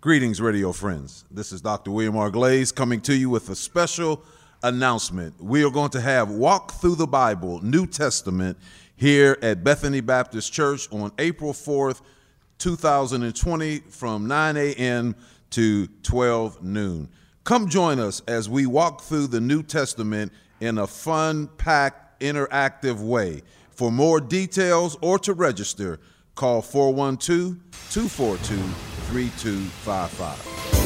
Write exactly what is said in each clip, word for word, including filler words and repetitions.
Greetings, radio friends. This is Doctor William R. Glaze coming to you with a special announcement. We are going to have Walk Through the Bible, New Testament, here at Bethany Baptist Church on April fourth, two thousand twenty from nine a.m. to twelve noon. Come join us as we walk through the New Testament in a fun-packed, interactive way. For more details or to register, call four one two, two four two, three two five five.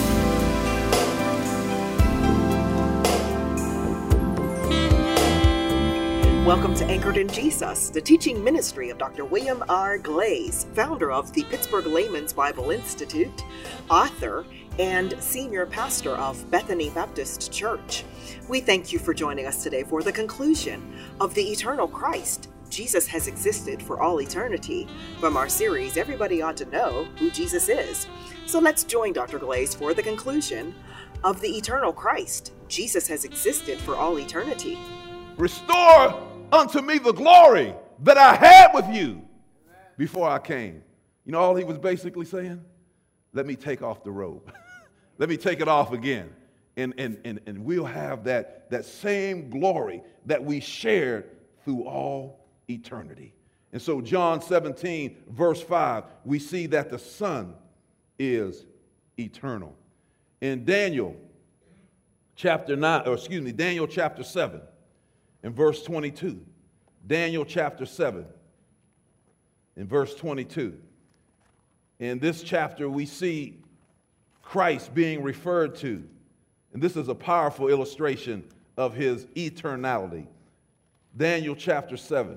Welcome to Anchored in Jesus, the teaching ministry of Doctor William R. Glaze, founder of the Pittsburgh Layman's Bible Institute, author, and senior pastor of Bethany Baptist Church. We thank you for joining us today for the conclusion of the eternal Christ. Jesus has existed for all eternity, from our series, Everybody Ought to Know Who Jesus Is. So let's join Doctor Glaze for the conclusion of the eternal Christ. Jesus has existed for all eternity. Restore unto me the glory that I had with you before I came. You know all he was basically saying? Let me take off the robe. Let me take it off again. And, and, and, and we'll have that, that same glory that we shared through all eternity. And so John seventeen, verse five, we see that the Son is eternal. In Daniel chapter nine, or excuse me, Daniel chapter seven, in verse twenty-two, Daniel chapter seven, in verse twenty-two. In this chapter, we see Christ being referred to, and this is a powerful illustration of his eternality. Daniel chapter seven,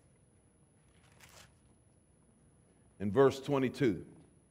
in verse twenty-two.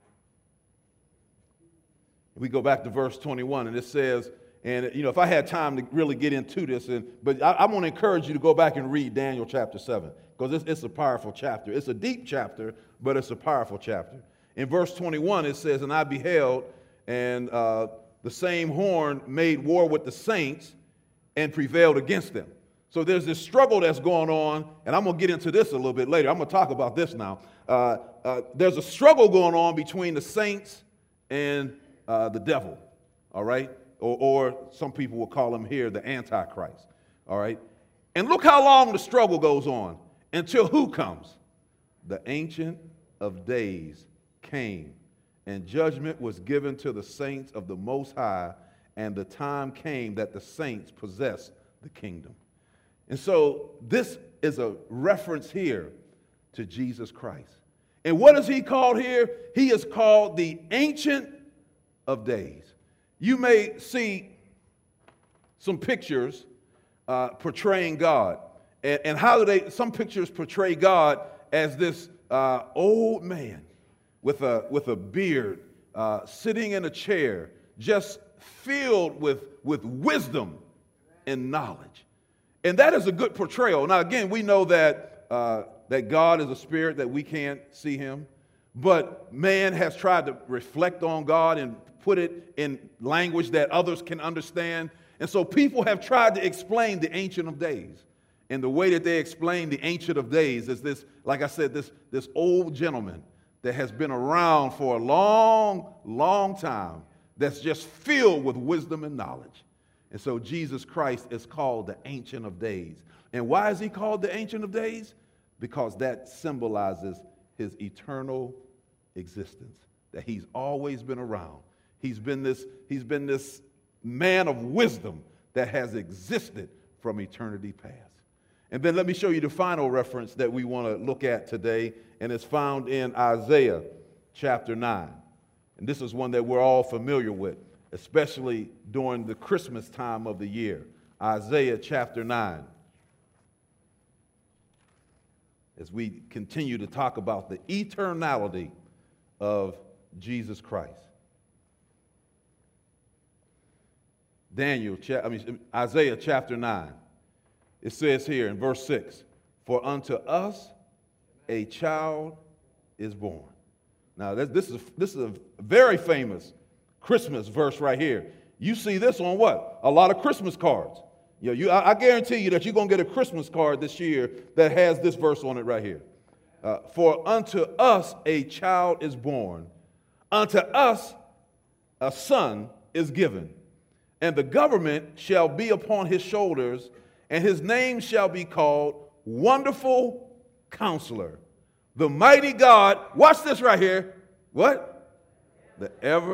We go back to verse twenty-one, and it says, and you know, if I had time to really get into this, and but I, I want to encourage you to go back and read Daniel chapter seven, because it's, it's a powerful chapter. It's a deep chapter, but it's a powerful chapter. In verse twenty-one, it says, and I beheld, and uh, the same horn made war with the saints and prevailed against them. So there's this struggle that's going on, and I'm going to get into this a little bit later. I'm going to talk about this now. Uh, uh, there's a struggle going on between the saints and uh, the devil, all right? Or, or some people will call him here the Antichrist, all right? And look how long the struggle goes on until who comes? The Ancient of Days came, and judgment was given to the saints of the Most High, and the time came that the saints possessed the kingdom. And so this is a reference here to Jesus Christ. And what is he called here? He is called the Ancient of Days. You may see some pictures uh, portraying God. And, and how do they, some pictures portray God as this uh, old man with a, with a beard, uh, sitting in a chair, just filled with, with wisdom and knowledge. And that is a good portrayal. Now, again, we know that uh, that God is a spirit, that we can't see him. But man has tried to reflect on God and put it in language that others can understand. And so people have tried to explain the Ancient of Days. And the way that they explain the Ancient of Days is this, like I said, this, this old gentleman that has been around for a long, long time, that's just filled with wisdom and knowledge. And so Jesus Christ is called the Ancient of Days. And why is he called the Ancient of Days? Because that symbolizes his eternal existence, that he's always been around. He's been this, he's been this man of wisdom that has existed from eternity past. And then let me show you the final reference that we want to look at today, and it's found in Isaiah chapter nine. And this is one that we're all familiar with, especially during the Christmas time of the year. Isaiah chapter nine. As we continue to talk about the eternality of Jesus Christ. Daniel, I mean Isaiah chapter nine. It says here in verse six, for unto us a child is born. Now this is, this is a very famous Christmas verse right here. You see this on what? A lot of Christmas cards. You know, you, I, I guarantee you that you're going to get a Christmas card this year that has this verse on it right here. Uh, for unto us a child is born, unto us a son is given, and the government shall be upon his shoulders, and his name shall be called Wonderful Counselor, the Mighty God. Watch this right here. What? The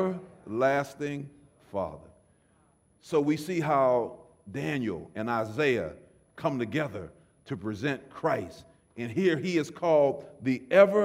Everlasting Father. So we see how Daniel and Isaiah come together to present Christ. And here he is called the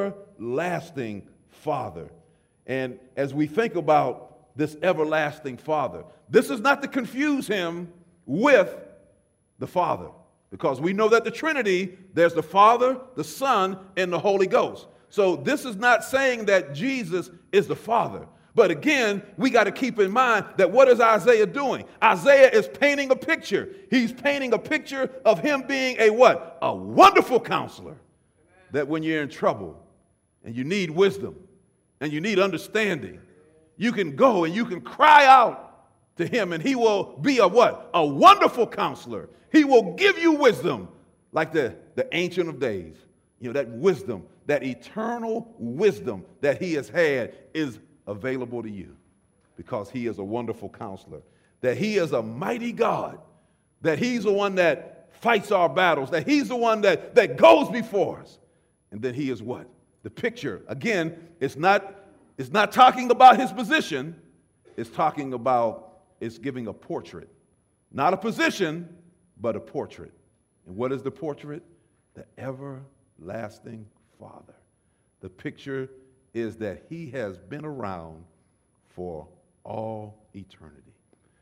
Everlasting Father. And as we think about this Everlasting Father, this is not to confuse him with the Father, because we know that the Trinity, there's the Father, the Son, and the Holy Ghost. So this is not saying that Jesus is the Father. But again, we got to keep in mind that what is Isaiah doing? Isaiah is painting a picture. He's painting a picture of him being a what? A wonderful counselor. That when you're in trouble and you need wisdom and you need understanding, you can go and you can cry out to him, and he will be a what? A wonderful counselor. He will give you wisdom like the, the Ancient of Days. You know, that wisdom, that eternal wisdom that he has had is available to you, because he is a wonderful counselor, that he is a mighty God, that he's the one that fights our battles, that he's the one that, that goes before us. And then he is what? The picture, again, it's not, it's not talking about his position, it's talking about, it's giving a portrait. Not a position, but a portrait. And what is the portrait? The Everlasting Father. The picture is that he has been around for all eternity.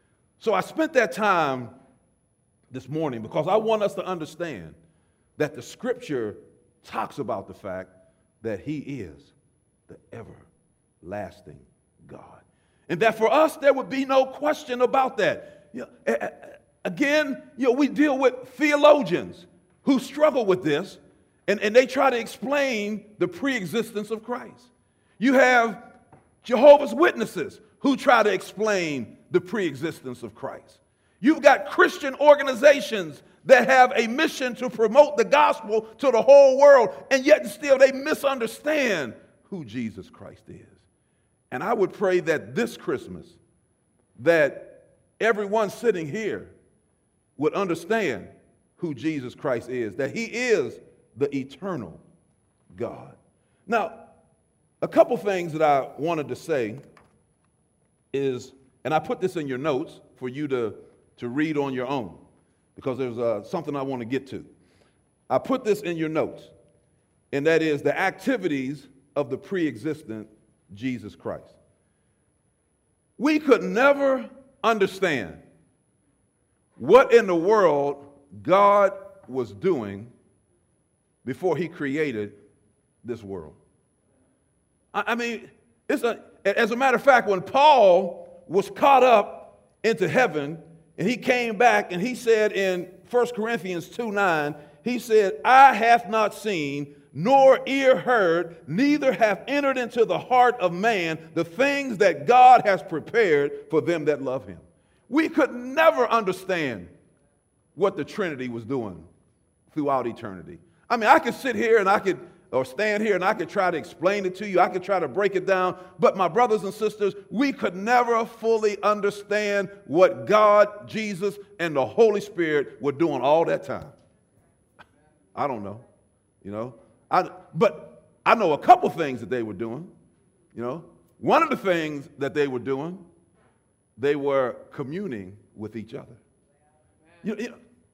So I spent that time this morning because I want us to understand that the scripture talks about the fact that he is the everlasting God. And that for us, there would be no question about that. You know, again, you know, we deal with theologians who struggle with this, and, and they try to explain the pre-existence of Christ. You have Jehovah's Witnesses who try to explain the pre-existence of Christ. You've got Christian organizations that have a mission to promote the gospel to the whole world, and yet still they misunderstand who Jesus Christ is. And I would pray that this Christmas, that everyone sitting here would understand who Jesus Christ is, that he is the eternal God. Now, a couple things that I wanted to say is, and I put this in your notes for you to, to read on your own, because there's uh, something I want to get to. I put this in your notes, and that is the activities of the pre-existent Jesus Christ. We could never understand what in the world God was doing before he created this world. I mean, it's a, as a matter of fact, when Paul was caught up into heaven and he came back and he said in First Corinthians two nine, he said, "Eye hath not seen, nor ear heard, neither hath entered into the heart of man the things that God has prepared for them that love him." We could never understand what the Trinity was doing throughout eternity. I mean, I could sit here and I could or stand here and I could try to explain it to you. I could try to break it down. But my brothers and sisters, we could never fully understand what God, Jesus, and the Holy Spirit were doing all that time. I don't know, you know. I, but I know a couple things that they were doing, you know. One of the things that they were doing, they were communing with each other. You, you know,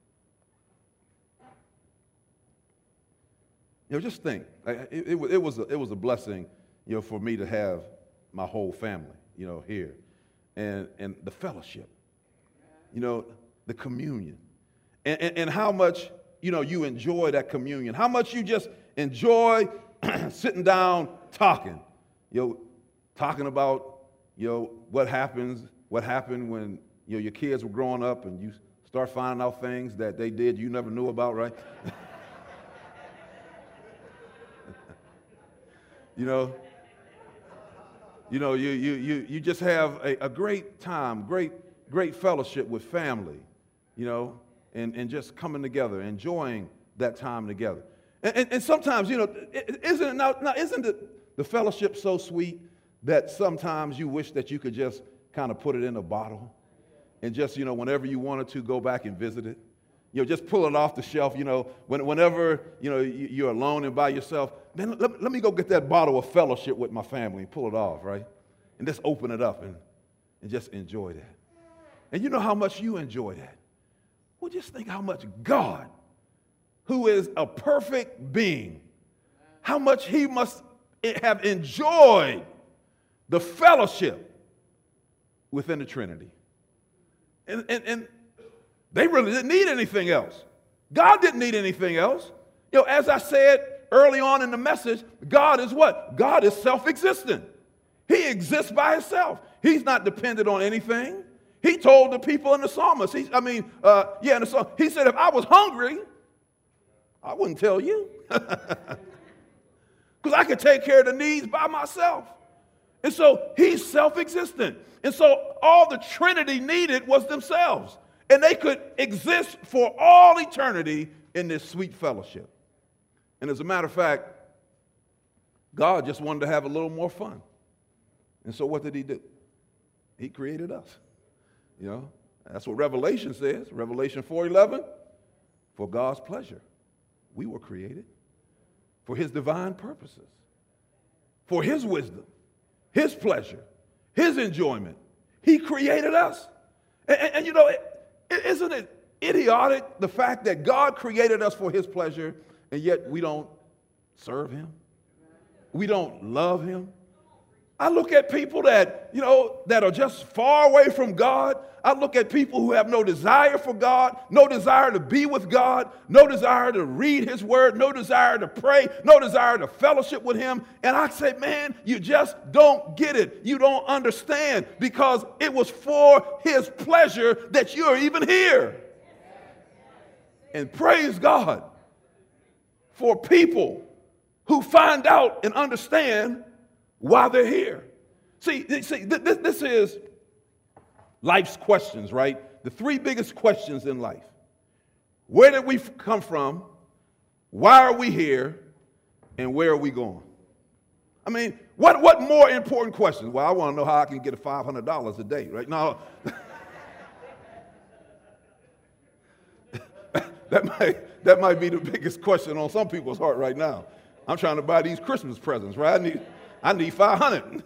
You know, just think. It, it, it, was a, it was a blessing, you know, for me to have my whole family, you know, here. And, and the fellowship, you know, the communion. And, and, and how much, you know, you enjoy that communion. How much you just enjoy sitting down talking. You know, talking about, you know, what happens, what happened when, you know, your kids were growing up and you start finding out things that they did you never knew about, right? You know, you know, you you you you just have a, a great time, great great fellowship with family, you know, and, and just coming together, enjoying that time together. And, and, and sometimes, you know, isn't it now, now isn't it the fellowship so sweet that sometimes you wish that you could just kind of put it in a bottle and just, you know, whenever you wanted to, go back and visit it? You know, just pull it off the shelf, you know, when, whenever, you know, you're alone and by yourself. Man, let, let me go get that bottle of fellowship with my family and pull it off, right? And just open it up and, and just enjoy that. And you know how much you enjoy that. Well, just think how much God, who is a perfect being, how much he must have enjoyed the fellowship within the Trinity. And, and, and they really didn't need anything else. God didn't need anything else. You know, as I said early on in the message, God is what? God is self-existent. He exists by himself. He's not dependent on anything. He told the people in the psalmist, he, I mean, uh, yeah, in the psalm, he said, if I was hungry, I wouldn't tell you. Because I could take care of the needs by myself. And so he's self-existent. And so all the Trinity needed was themselves. And they could exist for all eternity in this sweet fellowship. And as a matter of fact, God just wanted to have a little more fun. And so what did he do? He created us. You know, that's what Revelation says. Revelation four eleven, for God's pleasure, we were created. For his divine purposes. For his wisdom, his pleasure, his enjoyment. He created us. And, and, and you know, it, isn't it idiotic, the fact that God created us for his pleasure, and yet we don't serve him? We don't love him? I look at people that, you know, that are just far away from God. I look at people who have no desire for God, no desire to be with God, no desire to read his word, no desire to pray, no desire to fellowship with him. And I say, man, you just don't get it. You don't understand, because it was for his pleasure that you're even here. And praise God for people who find out and understand why they're here. See, see this, this is life's questions, right? The three biggest questions in life. Where did we come from? Why are we here? And where are we going? I mean, what, what more important questions? Well, I want to know how I can get five hundred dollars a day, right? No. that, might, that might be the biggest question on some people's heart right now. I'm trying to buy these Christmas presents, right? I need... I need five hundred.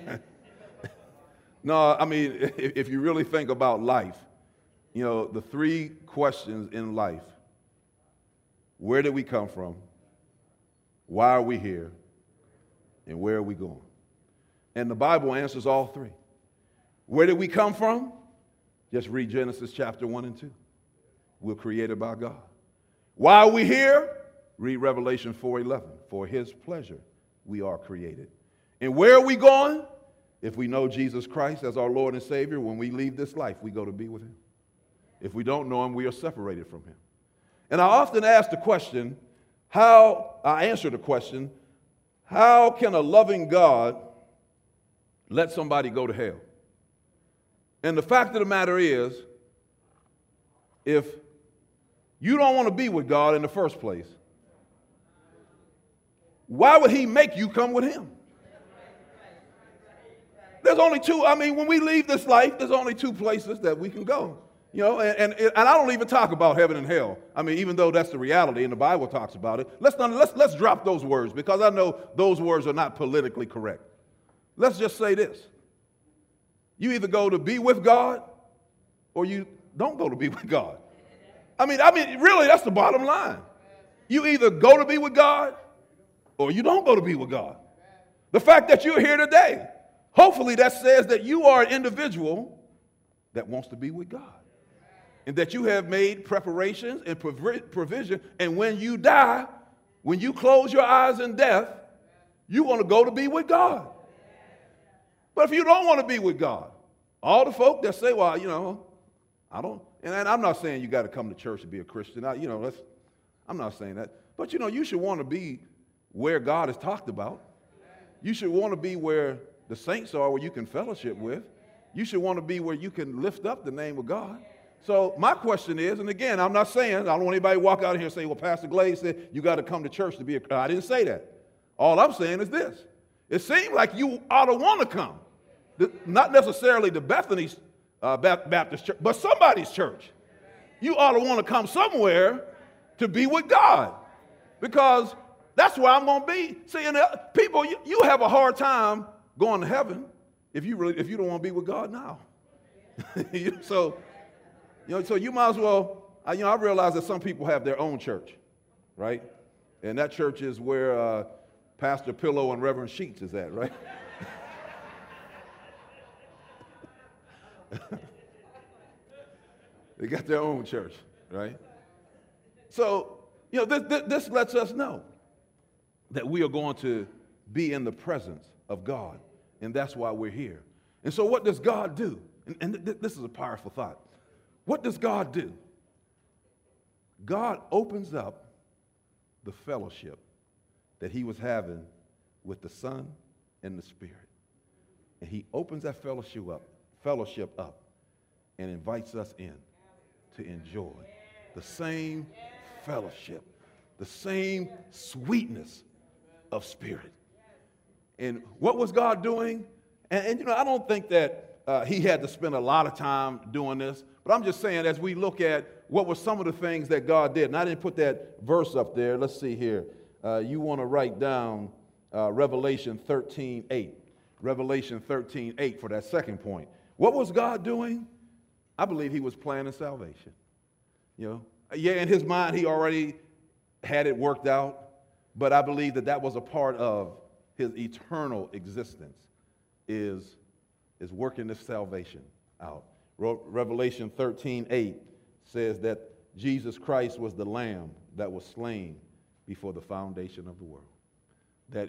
No, I mean, if, if you really think about life, you know, the three questions in life: where did we come from? Why are we here? And where are we going? And the Bible answers all three. Where did we come from? Just read Genesis chapter one and two. We're created by God. Why are we here? Read Revelation four eleven. For his pleasure we are created. And where are we going? If we know Jesus Christ as our Lord and Savior, when we leave this life, we go to be with him. If we don't know him, we are separated from him. And I often ask the question, how, I answer the question, how can a loving God let somebody go to hell? And the fact of the matter is, if you don't want to be with God in the first place, why would he make you come with him? There's only two, I mean, when we leave this life, there's only two places that we can go. You know, and, and, and I don't even talk about heaven and hell. I mean, even though that's the reality and the Bible talks about it, let's, not, let's, let's drop those words, because I know those words are not politically correct. Let's just say this. You either go to be with God or you don't go to be with God. I mean, I mean, really, that's the bottom line. You either go to be with God or you don't go to be with God. The fact that you're here today, hopefully that says that you are an individual that wants to be with God, and that you have made preparations and provision, and when you die, when you close your eyes in death, you want to go to be with God. But if you don't want to be with God, all the folk that say, well, you know, I don't, and I'm not saying you got to come to church to be a Christian. I, you know, that's, I'm not saying that. But, you know, you should want to be where God is talked about. You should want to be where the saints are, where you can fellowship with. You should want to be where you can lift up the name of God. So my question is, and again, I'm not saying, I don't want anybody to walk out here and say, well, Pastor Glaze said you got to come to church to be a, I didn't say that. All I'm saying is this. It seems like you ought to want to come. The, not necessarily the Bethany's uh, Baptist church, but somebody's church. You ought to want to come somewhere to be with God, because that's where I'm going to be. See, and people, you, you have a hard time going to heaven if you really, if you don't want to be with God now. so, you know, so you might as well. I, you know, I realize that some people have their own church, right? And that church is where uh, Pastor Pillow and Reverend Sheets is at, right? They got their own church, right? So, you know, this, this, this lets us know that we are going to be in the presence of God, and that's why we're here. And so what does God do? And, and th- this is a powerful thought. What does God do? God opens up the fellowship that he was having with the Son and the Spirit. And he opens that fellowship up, fellowship up and invites us in to enjoy the same fellowship, the same sweetness of spirit. And what was God doing? And, and you know, I don't think that uh, he had to spend a lot of time doing this, but I'm just saying, as we look at what were some of the things that God did, and I didn't put that verse up there. Let's see here. Uh, you want to write down uh, Revelation thirteen eight. Revelation thirteen eight for that second point. What was God doing? I believe he was planning salvation. You know, yeah, in his mind, he already had it worked out, but I believe that that was a part of his eternal existence, is, is working this salvation out. Revelation thirteen eight says that Jesus Christ was the Lamb that was slain before the foundation of the world. That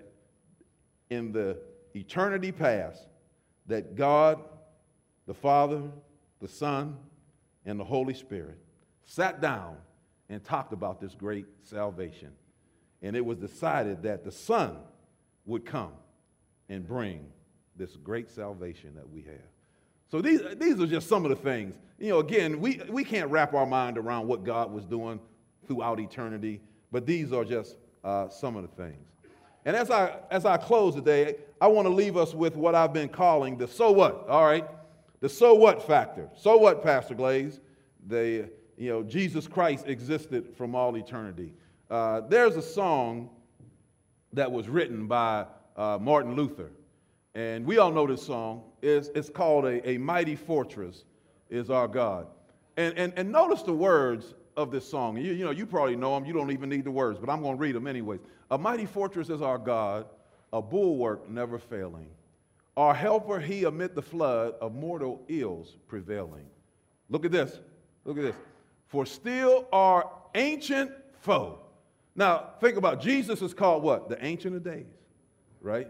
in the eternity past, that God, the Father, the Son, and the Holy Spirit sat down and talked about this great salvation. And it was decided that the Son would come and bring this great salvation that we have. So these, these are just some of the things. You know, again, we, we can't wrap our mind around what God was doing throughout eternity, but these are just uh, some of the things. And as I, as I close today, I want to leave us with what I've been calling the so what, all right? The so what factor. So what, Pastor Glaze? The, you know, Jesus Christ existed from all eternity. Uh, there's a song that was written by uh, Martin Luther. And we all know this song. It's, it's called a, a Mighty Fortress is Our God. And, and, and notice the words of this song. You, you know, you probably know them. You don't even need the words, but I'm going to read them anyways. A mighty fortress is our God, a bulwark never failing. Our helper he amid the flood of mortal ills prevailing. Look at this. Look at this. For still our ancient foe. Now, think about it. Jesus is called what? The Ancient of Days, right?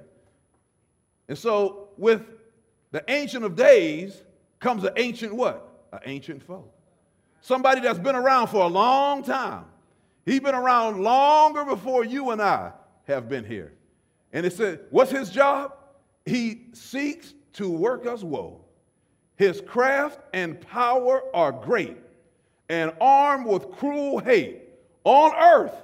And so with the Ancient of Days comes an ancient what? An ancient foe. Somebody that's been around for a long time. He's been around longer before you and I have been here. And it said, what's his job? He seeks to work us woe. His craft and power are great, and armed with cruel hate on earth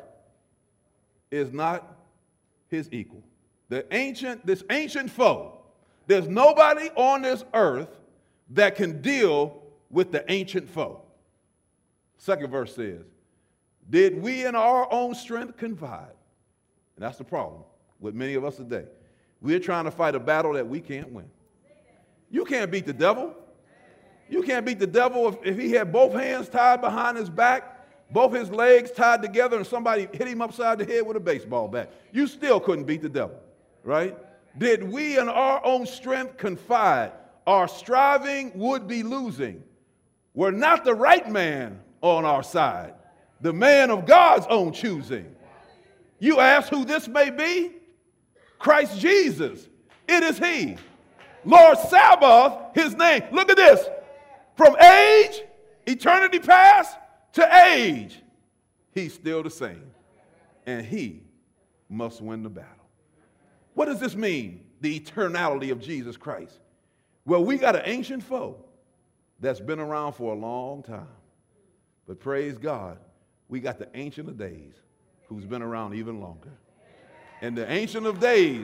is not his equal. The ancient, this ancient foe, there's nobody on this earth that can deal with the ancient foe. Second verse says, did we in our own strength confide? And that's the problem with many of us today. We're trying to fight a battle that we can't win. You can't beat the devil. You can't beat the devil if, if he had both hands tied behind his back, both his legs tied together, and somebody hit him upside the head with a baseball bat. You still couldn't beat the devil, right? Did we in our own strength confide? Our striving would be losing. We're not the right man on our side, the man of God's own choosing. You ask who this may be? Christ Jesus. It is he. Lord Sabaoth, his name. Look at this. From age, eternity past, to age, he's still the same. And he must win the battle. What does this mean? The eternality of Jesus Christ. Well, we got an ancient foe that's been around for a long time. But praise God, we got the Ancient of Days who's been around even longer. And the Ancient of Days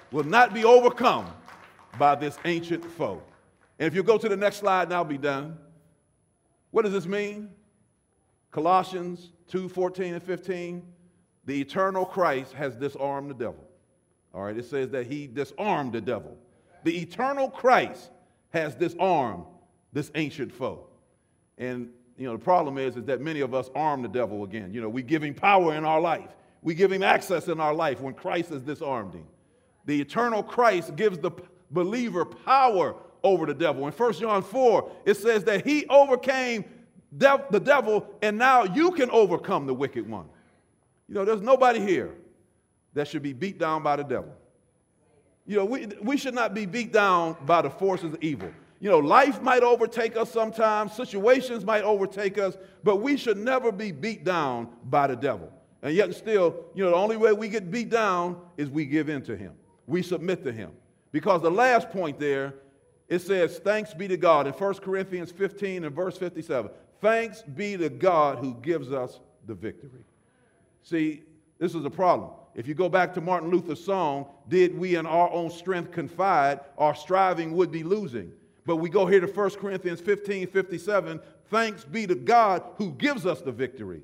will not be overcome by this ancient foe. And if you go to the next slide, and I'll be done. What does this mean? Colossians two, fourteen and fifteen. The eternal Christ has disarmed the devil. All right, it says that he disarmed the devil. The eternal Christ has disarmed this ancient foe. And, you know, the problem is, is that many of us arm the devil again. You know, we give him power in our life. We give him access in our life when Christ has disarmed him. The eternal Christ gives the believer power over the devil. In First John four, it says that he overcame de- the devil, and now you can overcome the wicked one. You know, there's nobody here that should be beat down by the devil. You know, we, we should not be beat down by the forces of evil. You know, life might overtake us sometimes, situations might overtake us, but we should never be beat down by the devil. And yet still, you know, the only way we get beat down is we give in to him. We submit to him. Because the last point there, it says, thanks be to God in First Corinthians fifteen and verse fifty-seven. Thanks be to God who gives us the victory. See, this is a problem. If you go back to Martin Luther's song, did we in our own strength confide, our striving would be losing. But we go here to First Corinthians fifteen, fifty-seven, thanks be to God who gives us the victory.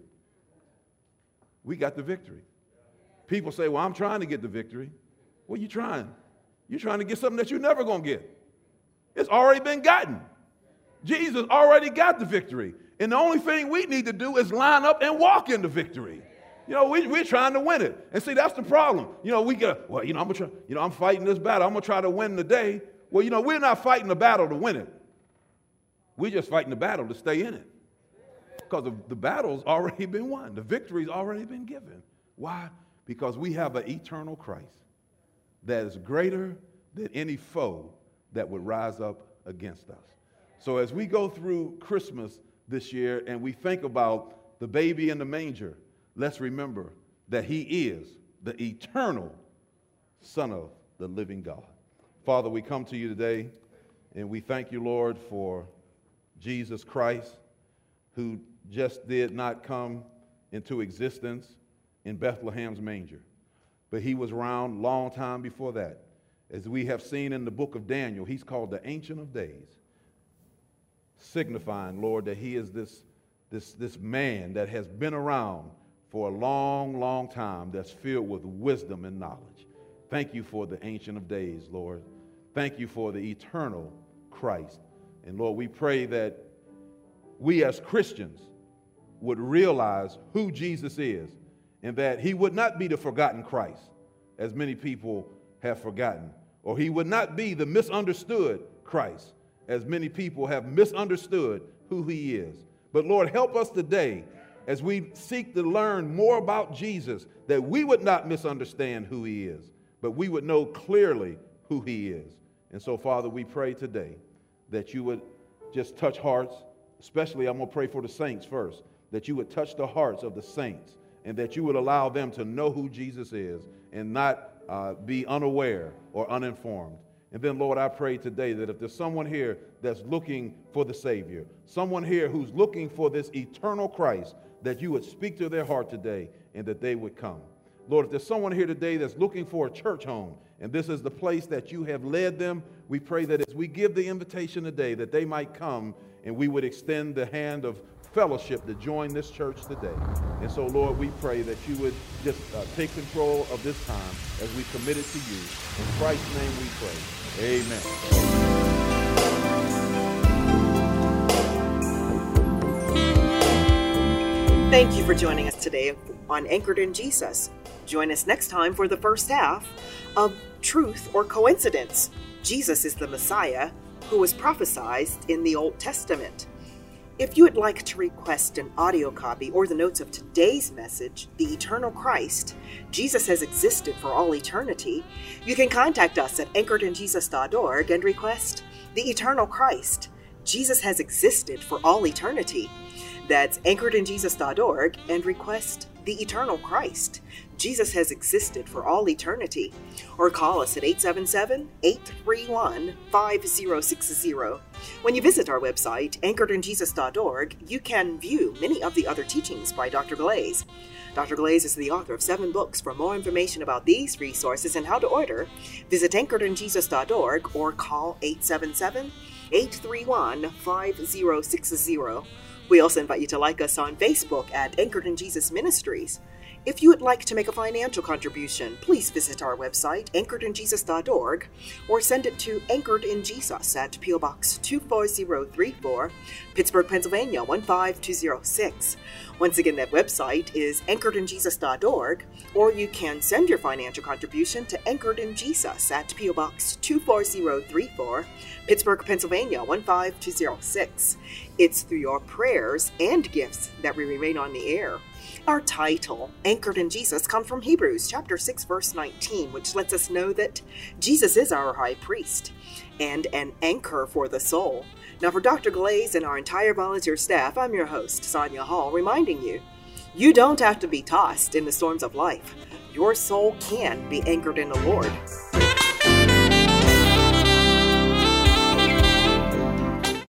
We got the victory. People say, well, I'm trying to get the victory. What are you trying? You're trying to get something that you're never going to get. It's already been gotten. Jesus already got the victory. And the only thing we need to do is line up and walk in the victory. You know, we, we're trying to win it. And see, that's the problem. You know, we get, well, you know, I'm gonna try, you know, I'm fighting this battle. I'm going to try to win the day. Well, you know, we're not fighting the battle to win it. We're just fighting the battle to stay in it. Because the, the battle's already been won. The victory's already been given. Why? Because we have an eternal Christ that is greater than any foe that would rise up against us. So as we go through Christmas this year and we think about the baby in the manger, let's remember that he is the eternal Son of the living God. Father, we come to you today and we thank you, Lord, for Jesus Christ, who just did not come into existence in Bethlehem's manger, but he was around a long time before that. As we have seen in the book of Daniel, he's called the Ancient of Days, signifying, Lord, that he is this, this, this man that has been around for a long, long time, that's filled with wisdom and knowledge. Thank you for the Ancient of Days, Lord. Thank you for the eternal Christ. And Lord, we pray that we as Christians would realize who Jesus is and that he would not be the forgotten Christ, as many people have forgotten, or he would not be the misunderstood Christ, as many people have misunderstood who he is. But Lord, help us today as we seek to learn more about Jesus, that we would not misunderstand who he is, but we would know clearly who he is. And so, Father, we pray today that you would just touch hearts, especially I'm going to pray for the saints first, that you would touch the hearts of the saints and that you would allow them to know who Jesus is and not uh, be unaware or uninformed. And then, Lord, I pray today that if there's someone here that's looking for the Savior, someone here who's looking for this eternal Christ, that you would speak to their heart today and that they would come. Lord, if there's someone here today that's looking for a church home, and this is the place that you have led them, we pray that as we give the invitation today, that they might come and we would extend the hand of fellowship to join this church today. And so, Lord, we pray that you would just uh, take control of this time as we commit it to you. In Christ's name we pray. Amen. Thank you for joining us today on Anchored in Jesus. Join us next time for the first half of Truth or Coincidence. Jesus is the Messiah who was prophesied in the Old Testament. If you would like to request an audio copy or the notes of today's message, The Eternal Christ, Jesus Has Existed for All Eternity, you can contact us at anchored in jesus dot org and request The Eternal Christ, Jesus Has Existed for All Eternity. That's anchored in jesus dot org and request the eternal Christ. Jesus has existed for all eternity. Or call us at eight seven seven, eight three one, five zero six zero. When you visit our website, anchored in jesus dot org, you can view many of the other teachings by Doctor Glaze. Doctor Glaze is the author of seven books. For more information about these resources and how to order, visit anchored in jesus dot org or call eight seven seven, eight three one, five zero six zero. We also invite you to like us on Facebook at Anchored in Jesus Ministries. If you would like to make a financial contribution, please visit our website, anchored in jesus dot org, or send it to Anchored in Jesus at P O Box two four zero three four, Pittsburgh, Pennsylvania one five two zero six. Once again, that website is anchored in jesus dot org, or you can send your financial contribution to Anchored in Jesus at P O Box two four zero three four, Pittsburgh, Pennsylvania one five two zero six. It's through your prayers and gifts that we remain on the air. Our title, Anchored in Jesus, comes from Hebrews chapter six, verse nineteen, which lets us know that Jesus is our high priest and an anchor for the soul. Now, for Doctor Glaze and our entire volunteer staff, I'm your host, Sonia Hall, reminding you, you don't have to be tossed in the storms of life. Your soul can be anchored in the Lord.